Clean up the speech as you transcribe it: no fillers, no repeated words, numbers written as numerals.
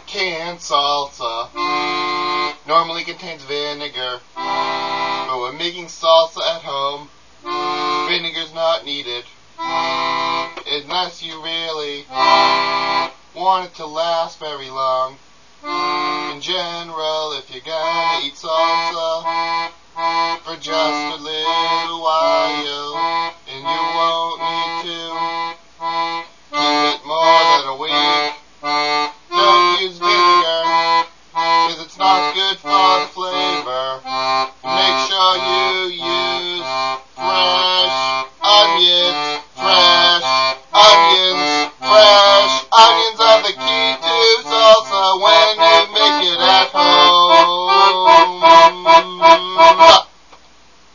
Canned salsa normally contains vinegar, but when making salsa at home, vinegar's not needed, unless you really want it to last very long. In general, if you're gonna eat salsa for just a little while, and you